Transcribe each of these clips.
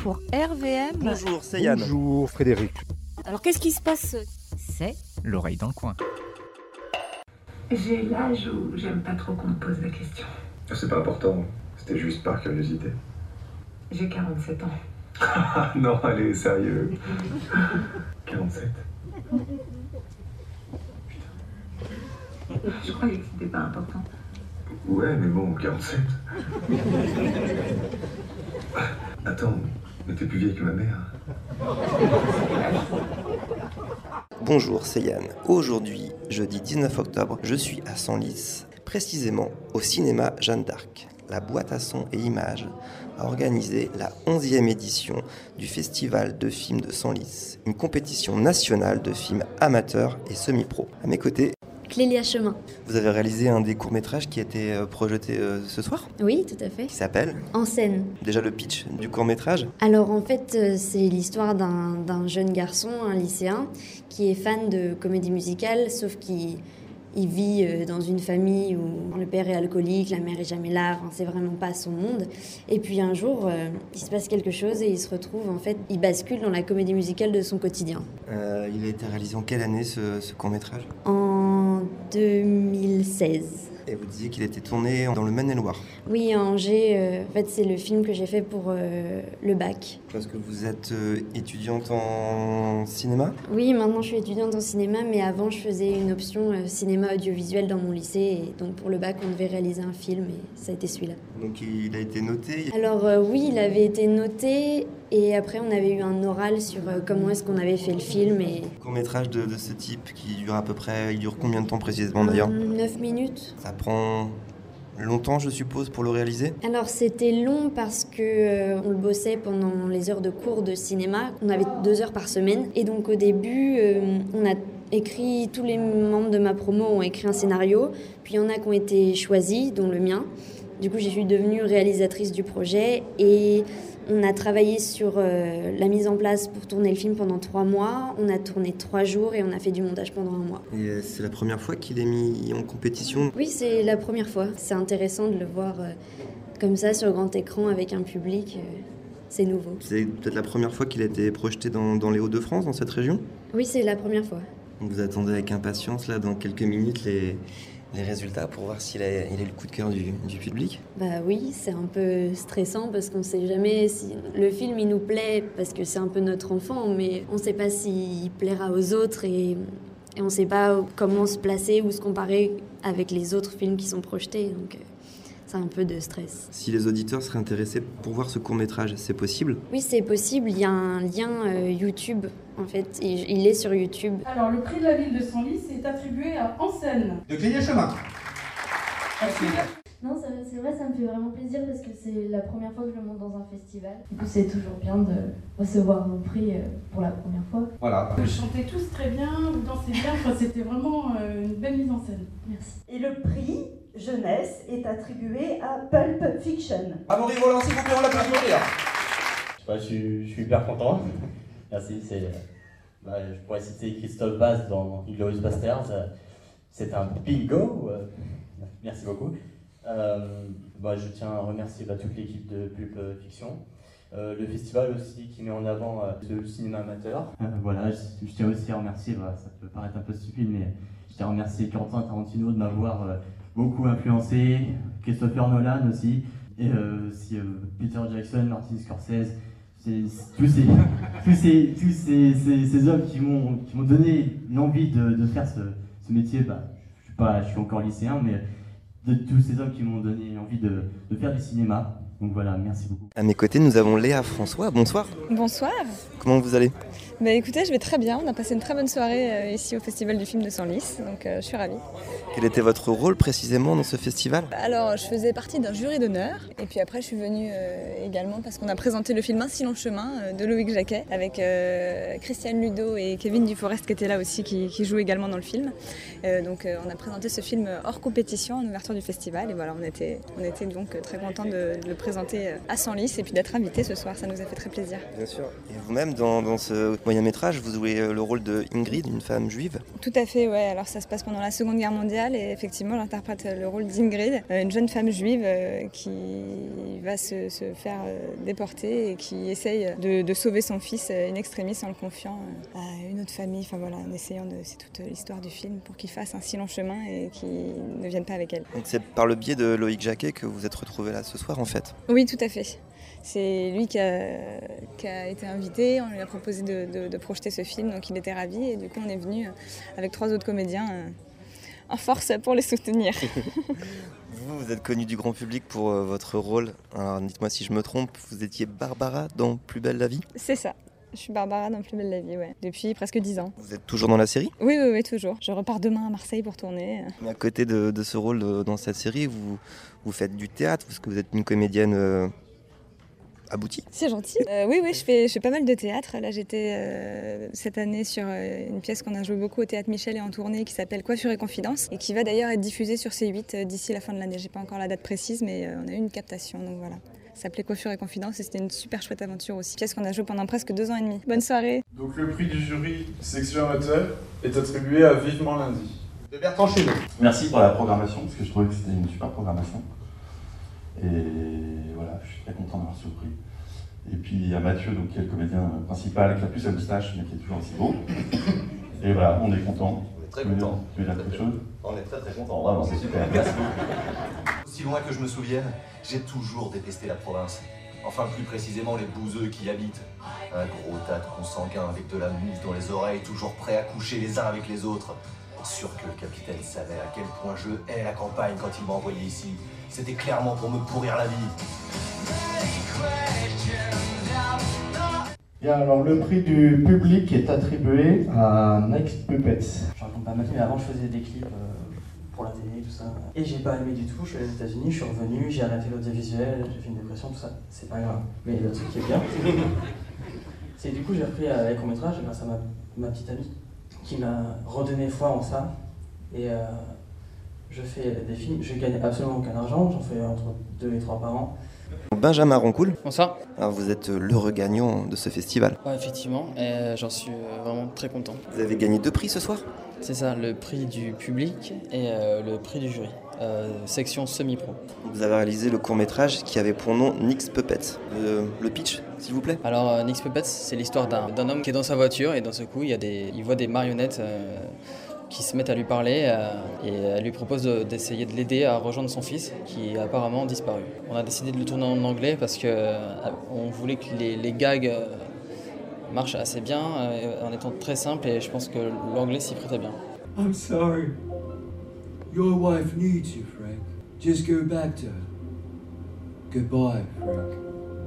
pour RVM. Bonjour, c'est Yann. Bonjour Frédéric. Alors qu'est-ce qui se passe? C'est l'oreille dans le coin. J'ai l'âge où j'aime pas trop qu'on me pose la question. C'est pas important, c'était juste par curiosité. J'ai 47 ans. Ah non, allez, sérieux. 47. Je croyais que c'était pas important. Ouais, mais bon, 47. Attends, mais t'es plus vieille que ma mère. Bonjour, c'est Yann. Aujourd'hui, jeudi 19 octobre, je suis à Senlis, précisément au cinéma Jeanne d'Arc. La boîte à son et images a organisé la 11e édition du Festival de films de Senlis, une compétition nationale de films amateurs et semi-pro. À mes côtés, Clélia Chemin. vous avez réalisé un des courts-métrages qui a été projeté ce soir, Oui, tout à fait. qui s'appelle En scène. déjà le pitch du court-métrage. Alors en fait, c'est l'histoire d'un jeune garçon, un lycéen, qui est fan de comédie musicale, sauf qu'il vit dans une famille où le père est alcoolique, la mère est jamais là, enfin, c'est vraiment pas son monde. Et puis un jour, il se passe quelque chose et il se retrouve, en fait, il bascule dans la comédie musicale de son quotidien. Il a été réalisé en quelle année ce court-métrage ? En 2016. Et vous disiez qu'il a été tourné dans le Maine-et-Loire. Oui, à Angers, en fait, c'est le film que j'ai fait pour le bac. Parce que vous êtes étudiante en cinéma ? Oui, maintenant je suis étudiante en cinéma, mais avant je faisais une option cinéma audiovisuel dans mon lycée. Et donc pour le bac, on devait réaliser un film et ça a été celui-là. Donc il a été noté. Alors oui, il avait été noté et après on avait eu un oral sur comment est-ce qu'on avait fait le film. Et... Court-métrage de ce type qui dure à peu près... Il dure combien de temps précisément d'ailleurs ? 9 minutes. Ça prend longtemps, je suppose, pour le réaliser ? Alors c'était long parce que on le bossait pendant les heures de cours de cinéma. On avait 2 heures par semaine. Et donc au début, on a écrit, tous les membres de ma promo ont écrit un scénario. Puis il y en a qui ont été choisis, dont le mien. Du coup, je suis devenue réalisatrice du projet et on a travaillé sur la mise en place pour tourner le film pendant 3 mois. On a tourné 3 jours et on a fait du montage pendant 1 mois. Et c'est la première fois qu'il est mis en compétition ? Oui, c'est la première fois. C'est intéressant de le voir comme ça sur grand écran avec un public. C'est nouveau. C'est peut-être la première fois qu'il a été projeté dans les Hauts-de-France, dans cette région ? Oui, c'est la première fois. Vous attendez avec impatience, là, dans quelques minutes, les résultats pour voir s'il a eu le coup de cœur du public ? Bah oui, c'est un peu stressant parce qu'on ne sait jamais si le film il nous plaît parce que c'est un peu notre enfant, mais on ne sait pas s'il plaira aux autres et on ne sait pas comment se placer ou se comparer avec les autres films qui sont projetés. Donc c'est un peu de stress. Si les auditeurs seraient intéressés pour voir ce court-métrage, c'est possible ? Oui, c'est possible. Il y a un lien YouTube. En fait, il est sur YouTube. Alors, le prix de la ville de Senlis est attribué à En scène. De Clélia Chemin. Non, c'est vrai, ça me fait vraiment plaisir parce que c'est la première fois que je monte dans un festival. Du coup, c'est toujours bien de recevoir mon prix pour la première fois. Voilà. Vous chantez tous très bien, vous dansez bien, enfin, c'était vraiment une belle mise en scène. Merci. Et le prix jeunesse est attribué à Pulp Fiction. Amaury Volant, s'il vous plaît, on l'applaudit. Je suis hyper content. Merci. Je pourrais citer Christophe Vaz dans Inglourious Basterds. C'est un bingo. Merci beaucoup. Je tiens à remercier toute l'équipe de Pulp Fiction. Le festival aussi qui met en avant le cinéma amateur. Je tiens aussi à remercier, ça peut paraître un peu stupide, mais je tiens à remercier Quentin Tarantino de m'avoir beaucoup influencé, Christopher Nolan aussi, et aussi Peter Jackson, Martin Scorsese. Tous ces hommes qui m'ont donné l'envie de faire ce métier. Je suis encore lycéen, mais de tous ces hommes qui m'ont donné envie de faire du cinéma. Donc voilà, merci beaucoup. À mes côtés, nous avons Léa François. Bonsoir. Bonsoir. Comment vous allez ? Écoutez, je vais très bien. On a passé une très bonne soirée ici au Festival du film de Senlis, donc je suis ravie. Quel était votre rôle précisément dans ce festival ? Alors, je faisais partie d'un jury d'honneur, et puis après je suis venue également parce qu'on a présenté le film Un si long chemin de Loïc Jacquet, avec Christiane Ludo et Kevin Duforest qui étaient là aussi, qui jouent également dans le film. Donc on a présenté ce film hors compétition en ouverture du festival, et voilà, on était donc très contents de le présenter à Senlis et puis d'être invités ce soir, ça nous a fait très plaisir. Bien sûr. Et vous-même, dans ce moyen-métrage, vous jouez le rôle de Ingrid, une femme juive. Tout à fait, ouais. Alors ça se passe pendant la Seconde Guerre mondiale et effectivement j'interprète le rôle d'Ingrid, une jeune femme juive qui va se faire déporter et qui essaye de sauver son fils in extremis en le confiant à une autre famille. Enfin voilà, en essayant c'est toute l'histoire du film pour qu'il fasse un si long chemin et qu'il ne vienne pas avec elle. Donc c'est par le biais de Loïc Jacquet que vous êtes retrouvé là ce soir en fait. Oui, tout à fait. C'est lui qui a été invité, on lui a proposé de projeter ce film, donc il était ravi et du coup on est venu avec 3 autres comédiens en force pour les soutenir. Vous êtes connu du grand public pour votre rôle, alors dites-moi si je me trompe, vous étiez Barbara dans Plus belle la vie? C'est ça. Je suis Barbara dans Plus belle la vie, ouais. Depuis presque 10 ans. Vous êtes toujours dans la série? Oui, toujours. Je repars demain à Marseille pour tourner. Mais à côté de ce rôle dans cette série, vous faites du théâtre, parce que vous êtes une comédienne aboutie. C'est gentil. Oui, je fais pas mal de théâtre. Là, j'étais cette année sur une pièce qu'on a joué beaucoup au Théâtre Michel et en tournée qui s'appelle Coiffure et Confidence et qui va d'ailleurs être diffusée sur C8 d'ici la fin de l'année. J'ai pas encore la date précise, mais on a eu une captation, donc voilà. Ça s'appelait Coiffure et Confidence et c'était une super chouette aventure aussi. Pièce qu'on a jouée pendant presque 2 ans et demi. Bonne soirée. Donc le prix du jury section amateur est attribué à Vivement lundi. De Bertrand Chéneau. Merci pour la programmation, parce que je trouvais que c'était une super programmation. Et voilà, je suis très content d'avoir ce prix. Et puis il y a Mathieu, donc, qui est le comédien principal avec la puce à moustache, mais qui est toujours aussi beau. Et voilà, on est content. On est très content. Tu veux dire quelque chose? On est très content, vraiment, c'est super. Merci beaucoup. Aussi loin que je me souvienne, j'ai toujours détesté la province. Enfin, plus précisément, les bouseux qui y habitent. Un gros tas de consanguins avec de la mousse dans les oreilles, toujours prêts à coucher les uns avec les autres. Sûr que le capitaine savait à quel point je hais la campagne quand il m'a envoyé ici. C'était clairement pour me pourrir la vie. Bien, alors le prix du public est attribué à Next Puppets. Je raconte pas ma vie, mais avant je faisais des clips pour la télé, tout ça. Et j'ai pas aimé du tout, je suis allé aux États-Unis, je suis revenu, j'ai arrêté l'audiovisuel, j'ai fait une dépression, tout ça. C'est pas grave. Mais le truc qui est bien, c'est du coup j'ai repris les courts-métrages grâce à ma petite amie qui m'a redonné foi en ça. Et je fais des films, je gagne absolument aucun argent, j'en fais entre 2 et 3 par an. Benjamin Roncoul. Bonsoir. Alors vous êtes l'heureux gagnant de ce festival. Ouais, effectivement, et j'en suis vraiment très content. Vous avez gagné 2 prix ce soir? C'est ça, le prix du public et le prix du jury, section semi-pro. Vous avez réalisé le court-métrage qui avait pour nom Nix Puppets. Le pitch, s'il vous plaît? Alors Nix Puppets, c'est l'histoire d'un homme qui est dans sa voiture et dans ce coup, il voit des marionnettes qui se mettent à lui parler et elle lui propose d'essayer de l'aider à rejoindre son fils qui a apparemment disparu. On a décidé de le tourner en anglais parce qu'on voulait que les gags marchent assez bien en étant très simple et je pense que l'anglais s'y prêtait bien. I'm sorry. Your wife needs you, Frank. Just go back to her. Goodbye, Frank.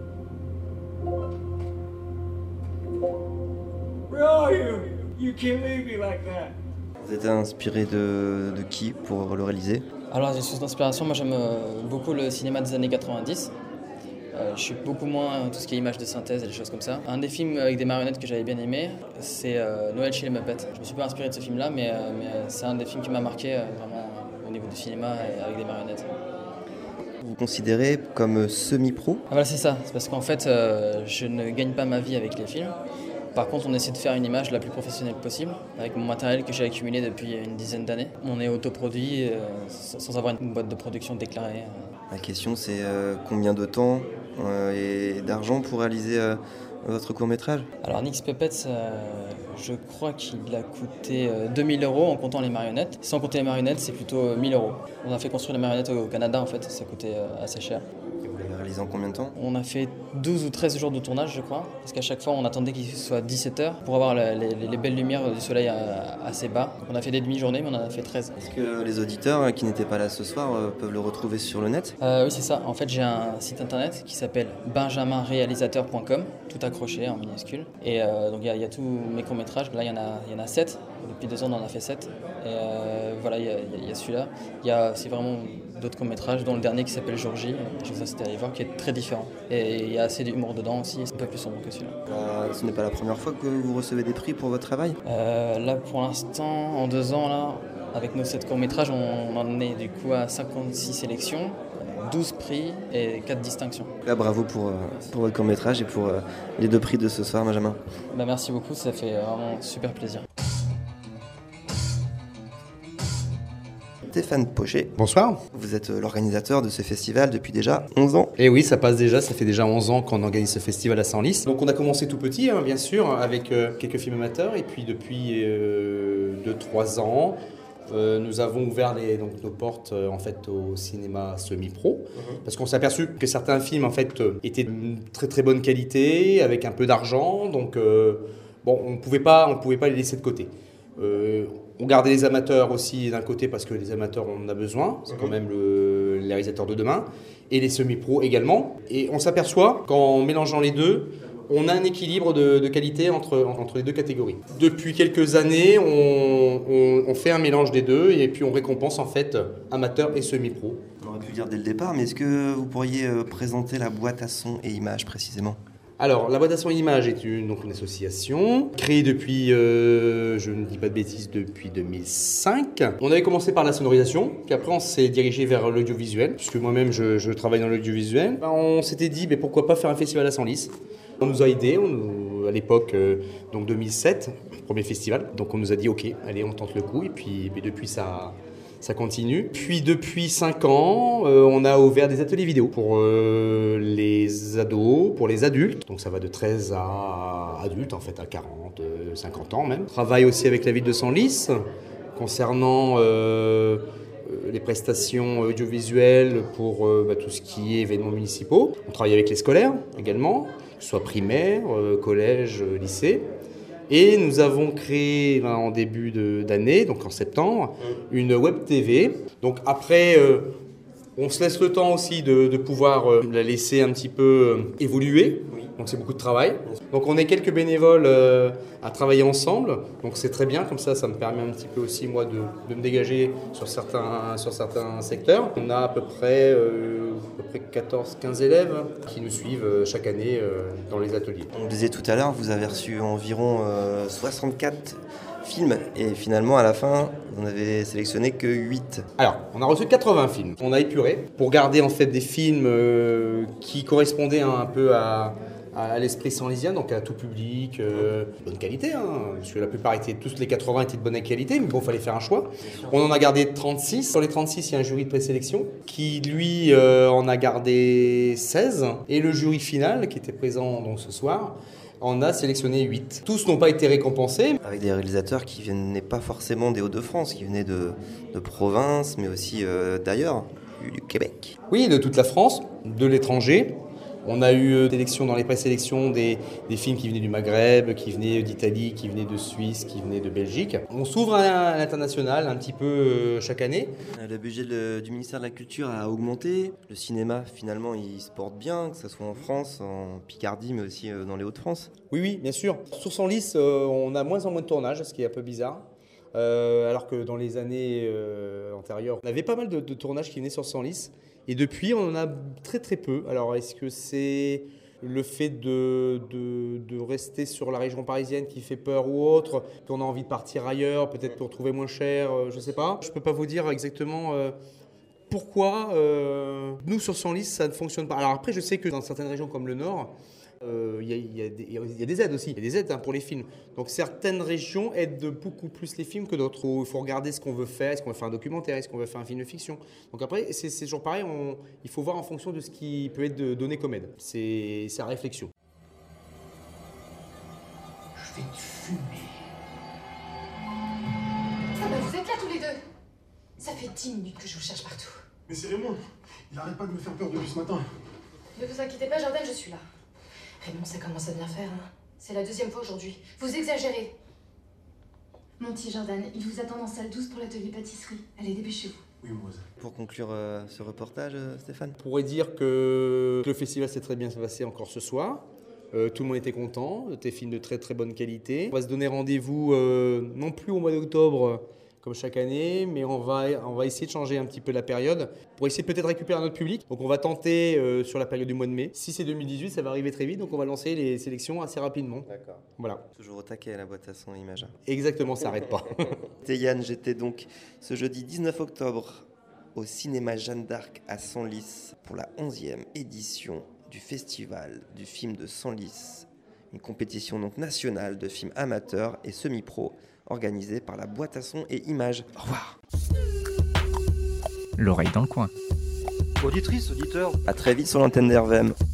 Where are you? You can't leave me like that. Vous êtes inspiré de qui pour le réaliser? Alors, j'ai source d'inspiration, moi j'aime beaucoup le cinéma des années 90. Je suis beaucoup moins tout ce qui est images de synthèse et des choses comme ça. Un des films avec des marionnettes que j'avais bien aimé, c'est Noël chez les Muppets. Je me suis pas inspiré de ce film-là, mais c'est un des films qui m'a marqué vraiment au niveau du cinéma et avec des marionnettes. Vous vous considérez comme semi-pro? Ah, voilà, c'est ça. C'est parce qu'en fait, je ne gagne pas ma vie avec les films. Par contre, on essaie de faire une image la plus professionnelle possible avec mon matériel que j'ai accumulé depuis une dizaine d'années. On est autoproduit sans avoir une boîte de production déclarée. La question, c'est combien de temps et d'argent pour réaliser votre court-métrage? Alors, Nix Puppets, je crois qu'il a coûté 2000 € en comptant les marionnettes. Sans compter les marionnettes, c'est plutôt 1000 €. On a fait construire les marionnettes au Canada, en fait, ça coûtait assez cher. Vous l'avez réalisé en combien de temps? On a fait 12 ou 13 jours de tournage, je crois, parce qu'à chaque fois, on attendait qu'il soit 17 h pour avoir les belles lumières du soleil assez bas. Donc on a fait des demi-journées, mais on en a fait 13. Est-ce que les auditeurs qui n'étaient pas là ce soir peuvent le retrouver sur le net? Oui, c'est ça. En fait, j'ai un site internet qui s'appelle benjaminrealisateur.com, tout accroché en minuscule. Et donc il y a tous mes courts-métrages. Là, il y en a 7. Depuis 2 ans, on en a fait 7. Et voilà, il y a celui-là. Il y a aussi vraiment d'autres courts-métrages, dont le dernier qui s'appelle Jour J, je vous incite à aller voir, qui est très différent. Et il y a assez d'humour dedans aussi, c'est un peu plus sombre que celui-là. Ce n'est pas la première fois que vous recevez des prix pour votre travail? Là, pour l'instant, en 2 ans, là, avec nos 7 courts-métrages, on en est du coup à 56 sélections, 12 prix et 4 distinctions. Là, bravo pour votre court-métrage et pour les 2 prix de ce soir, Benjamin. Bah, merci beaucoup, ça fait vraiment super plaisir. Stéphane Pochet. Bonsoir. Vous êtes l'organisateur de ce festival depuis déjà 11 ans. Et oui, ça fait déjà 11 ans qu'on organise ce festival à Senlis. Donc on a commencé tout petit, bien sûr, avec quelques films amateurs. Et puis depuis 2-3 ans, nous avons ouvert nos portes en fait, au cinéma semi-pro. Parce qu'on s'est aperçu que certains films en fait, étaient de très très bonne qualité, avec un peu d'argent. Donc on ne pouvait pas les laisser de côté. On gardait les amateurs aussi d'un côté parce que les amateurs on en a besoin, c'est quand même les réalisateurs de demain, et les semi-pros également. Et on s'aperçoit qu'en mélangeant les deux, on a un équilibre de qualité entre les deux catégories. Depuis quelques années, on fait un mélange des deux et puis on récompense en fait amateurs et semi-pros. On aurait pu le dire dès le départ, mais est-ce que vous pourriez présenter la boîte à son et images précisément ? Alors, la boîte à son et images est une association créée depuis, je ne dis pas de bêtises, depuis 2005. On avait commencé par la sonorisation, puis après on s'est dirigé vers l'audiovisuel, puisque moi-même je travaille dans l'audiovisuel. On s'était dit, pourquoi pas faire un festival à Senlis ? On nous a aidés, à l'époque, donc 2007, premier festival. Donc on nous a dit, ok, allez, on tente le coup, et puis depuis ça continue. Puis depuis 5 ans, on a ouvert des ateliers vidéo pour les ados, pour les adultes. Donc ça va de 13 à adultes, en fait, à 40, 50 ans même. On travaille aussi avec la ville de Senlis concernant les prestations audiovisuelles pour tout ce qui est événements municipaux. On travaille avec les scolaires également, que ce soit primaire, collège, lycée. Et nous avons créé en début d'année, donc en septembre, une web TV. Donc après, on se laisse le temps aussi de pouvoir la laisser un petit peu évoluer. Donc c'est beaucoup de travail. Donc on est quelques bénévoles à travailler ensemble. Donc c'est très bien, comme ça me permet un petit peu aussi moi de me dégager sur certains secteurs. On a à peu près 14-15 élèves qui nous suivent chaque année dans les ateliers. On le disait tout à l'heure, vous avez reçu environ 64 films et finalement à la fin vous n'avez sélectionné que 8. Alors on a reçu 80 films. On a épuré pour garder en fait des films qui correspondaient un peu à l'esprit senlisien, donc à tout public, bonne qualité, parce que la plupart tous les 80 étaient de bonne qualité, mais bon, il fallait faire un choix. On en a gardé 36. Sur les 36, il y a un jury de présélection qui, lui, en a gardé 16. Et le jury final, qui était présent donc, ce soir, en a sélectionné 8. Tous n'ont pas été récompensés. Avec des réalisateurs qui venaient pas forcément des Hauts-de-France, qui venaient de province, mais aussi d'ailleurs, du Québec. Oui, de toute la France, de l'étranger. On a eu sélection dans les présélections des films qui venaient du Maghreb, qui venaient d'Italie, qui venaient de Suisse, qui venaient de Belgique. On s'ouvre à l'international un petit peu chaque année. Le budget du ministère de la Culture a augmenté. Le cinéma, finalement, il se porte bien, que ce soit en France, en Picardie, mais aussi dans les Hauts-de-France. Oui, bien sûr. Sur Senlis, on a moins en moins de tournages, ce qui est un peu bizarre. Alors que dans les années antérieures, on avait pas mal de tournages qui venaient sur Senlis. Et depuis, on en a très très peu. Alors, est-ce que c'est le fait de rester sur la région parisienne qui fait peur ou autre, qu'on a envie de partir ailleurs, peut-être pour trouver moins cher, je ne sais pas. Je ne peux pas vous dire exactement pourquoi nous, sur Senlis, ça ne fonctionne pas. Alors après, je sais que dans certaines régions comme le Nord, il y a des aides aussi, il y a des aides pour les films. Donc certaines régions aident beaucoup plus les films que d'autres, où il faut regarder ce qu'on veut faire, est-ce qu'on veut faire un documentaire, est-ce qu'on veut faire un film de fiction. Donc après, c'est toujours pareil, il faut voir en fonction de ce qui peut être donné comme aide. C'est à réflexion. Je vais te fumer. Ah bah vous êtes là tous les deux. Ça fait 10 minutes que je vous cherche partout. Mais c'est Raymond, il arrête pas de me faire peur depuis ce matin. Ne vous inquiétez pas, Jordan, je suis là. Raymond, ça commence à bien faire, hein. C'est la 2e fois aujourd'hui. Vous exagérez. Mon petit Jordan, il vous attend dans salle 12 pour l'atelier pâtisserie. Allez, dépêchez-vous. Oui, mademoiselle. Pour conclure ce reportage, Stéphane ? On pourrait dire que le festival s'est très bien passé encore ce soir. Tout le monde était content, des films de très très bonne qualité. On va se donner rendez-vous non plus au mois d'octobre comme chaque année, mais on va essayer de changer un petit peu la période pour essayer peut-être récupérer notre public. Donc on va tenter sur la période du mois de mai. Si c'est 2018, ça va arriver très vite, donc on va lancer les sélections assez rapidement. D'accord. Voilà. Toujours au taquet la boîte à son et images. Exactement, ça n'arrête pas. C'était Yann, j'étais donc ce jeudi 19 octobre au cinéma Jeanne d'Arc à Senlis pour la 11e édition du festival du film de Senlis, une compétition donc nationale de films amateurs et semi-pro organisée par la Boîte à Son et Images. Au revoir. L'oreille dans le coin. Auditrice, auditeur, à très vite sur l'antenne d'RVM.